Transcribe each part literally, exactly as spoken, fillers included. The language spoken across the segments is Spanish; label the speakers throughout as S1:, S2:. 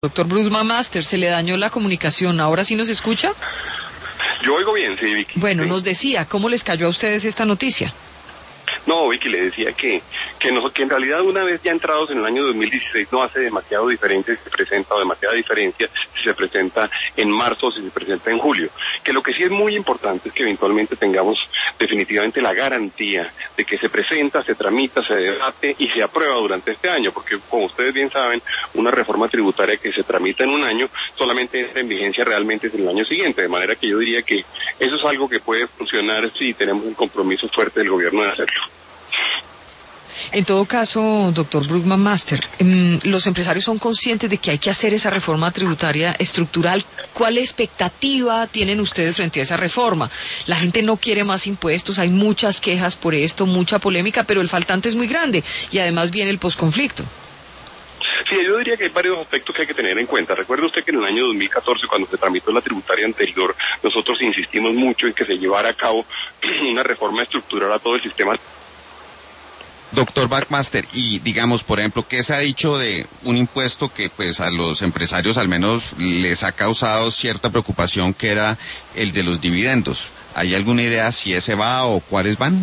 S1: Doctor Brugman Master, se le dañó la comunicación. ¿Ahora sí nos escucha?
S2: Yo oigo bien, sí, Vicky.
S1: Bueno,
S2: sí.
S1: Nos decía, ¿cómo les cayó a ustedes esta noticia?
S2: No, Vicky, le decía que que, nos, que en realidad una vez ya entrados en el año dos mil dieciséis no hace demasiado diferencia si se presenta o demasiada diferencia si se presenta en marzo o si se presenta en julio. Que lo que sí es muy importante es que eventualmente tengamos definitivamente la garantía de que se presenta, se tramita, se debate y se aprueba durante este año, porque como ustedes bien saben, una reforma tributaria que se tramita en un año solamente entra en vigencia realmente en el año siguiente, de manera que yo diría que eso es algo que puede funcionar si tenemos un compromiso fuerte del gobierno de hacerlo.
S1: En todo caso, doctor Brugman Master, mmm, los empresarios son conscientes de que hay que hacer esa reforma tributaria estructural. ¿Cuál expectativa tienen ustedes frente a esa reforma? La gente no quiere más impuestos, hay muchas quejas por esto, mucha polémica, pero el faltante es muy grande y además viene el posconflicto.
S2: Sí, yo diría que hay varios aspectos que hay que tener en cuenta. Recuerde usted que en el año dos mil catorce, cuando se tramitó la tributaria anterior, nosotros insistimos mucho en que se llevara a cabo una reforma estructural a todo el sistema.
S3: Doctor Backmaster, y digamos, por ejemplo, ¿qué se ha dicho de un impuesto que pues a los empresarios al menos les ha causado cierta preocupación, que era el de los dividendos? ¿Hay alguna idea si ese va o cuáles van?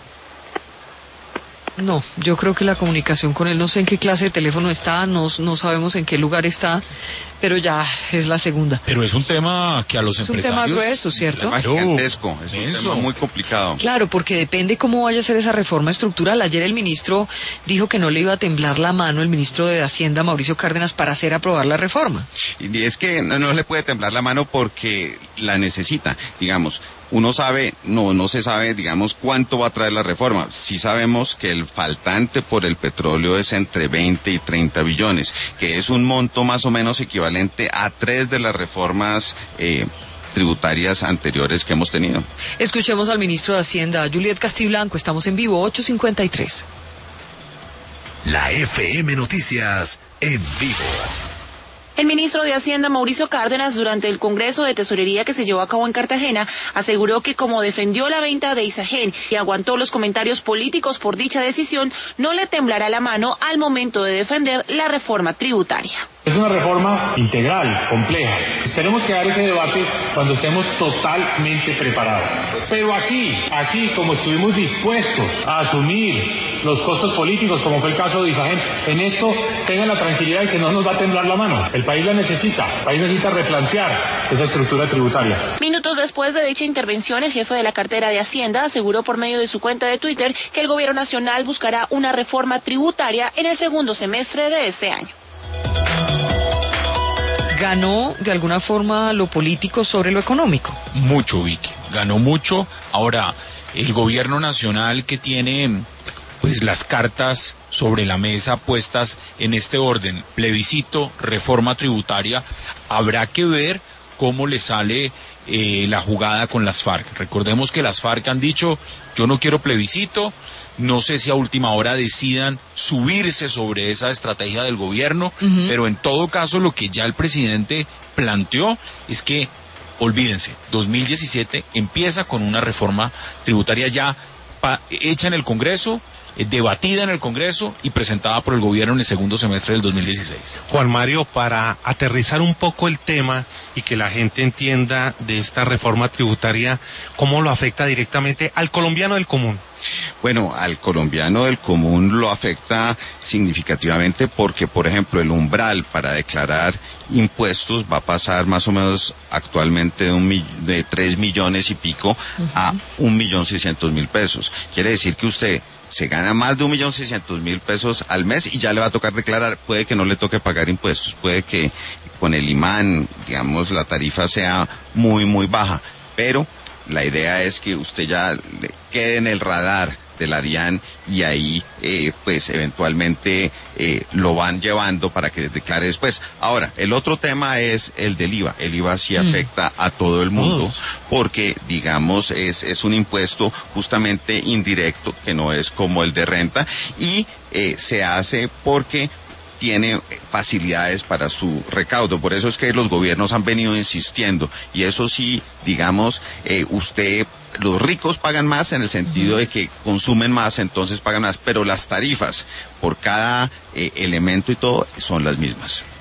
S1: No, yo creo que la comunicación con él, no sé en qué clase de teléfono está, no, no sabemos en qué lugar está, pero ya es la segunda.
S4: Pero es un tema que a los
S1: es
S4: empresarios...
S1: Es un tema grueso, ¿cierto?
S3: Es gigantesco, es un tema muy complicado.
S1: Claro, porque depende cómo vaya a ser esa reforma estructural. Ayer el ministro dijo que no le iba a temblar la mano, el ministro de Hacienda, Mauricio Cárdenas, para hacer aprobar la reforma.
S3: Y es que no, no le puede temblar la mano porque la necesita, digamos. Uno sabe, no, no se sabe, digamos, cuánto va a traer la reforma. Sí sabemos que el faltante por el petróleo es entre veinte y treinta billones, que es un monto más o menos equivalente a tres de las reformas eh, tributarias anteriores que hemos tenido.
S1: Escuchemos al ministro de Hacienda, Juliet Castiblanco. Estamos en vivo, ocho cincuenta y tres.
S5: La F M Noticias en vivo.
S6: El ministro de Hacienda, Mauricio Cárdenas, durante el Congreso de Tesorería que se llevó a cabo en Cartagena, aseguró que como defendió la venta de Isagen y aguantó los comentarios políticos por dicha decisión, no le temblará la mano al momento de defender la reforma tributaria.
S7: Es una reforma integral, compleja. Tenemos que dar ese debate cuando estemos totalmente preparados. Pero así, así como estuvimos dispuestos a asumir los costos políticos, como fue el caso de Isagen, en esto tengan la tranquilidad de que no nos va a temblar la mano. El país la necesita, el país necesita replantear esa estructura tributaria.
S6: Minutos después de dicha intervención, el jefe de la cartera de Hacienda aseguró por medio de su cuenta de Twitter que el gobierno nacional buscará una reforma tributaria en el segundo semestre de este año.
S1: ¿Ganó de alguna forma lo político sobre lo económico?
S4: Mucho, Vicky, ganó mucho. Ahora, el gobierno nacional, que tiene pues las cartas sobre la mesa puestas en este orden, plebiscito, reforma tributaria, habrá que ver cómo le sale eh, la jugada con las FARC. Recordemos que las FARC han dicho, yo no quiero plebiscito. No sé si a última hora decidan subirse sobre esa estrategia del gobierno, uh-huh. Pero en todo caso lo que ya el presidente planteó es que, olvídense, dos mil diecisiete empieza con una reforma tributaria ya pa- hecha en el Congreso, eh, debatida en el Congreso y presentada por el gobierno en el segundo semestre del dos mil dieciséis.
S8: Juan Mario, para aterrizar un poco el tema y que la gente entienda de esta reforma tributaria, ¿cómo lo afecta directamente al colombiano del común?
S3: Bueno, al colombiano del común lo afecta significativamente porque, por ejemplo, el umbral para declarar impuestos va a pasar más o menos actualmente de, un, de tres millones y pico uh-huh. a un millón seiscientos mil pesos. Quiere decir que usted se gana más de un millón seiscientos mil pesos al mes y ya le va a tocar declarar. Puede que no le toque pagar impuestos, puede que con el imán, digamos, la tarifa sea muy, muy baja, pero la idea es que usted ya quede en el radar de la DIAN y ahí eh, pues eventualmente eh, lo van llevando para que declare después. Ahora, el otro tema es el del IVA. El IVA sí afecta mm. a todo el mundo porque, digamos, es, es un impuesto justamente indirecto que no es como el de renta y eh, se hace porque tiene facilidades para su recaudo. Por eso es que los gobiernos han venido insistiendo, y eso sí, digamos, eh, usted, los ricos pagan más en el sentido de que consumen más, entonces pagan más, pero las tarifas por cada eh, elemento y todo son las mismas.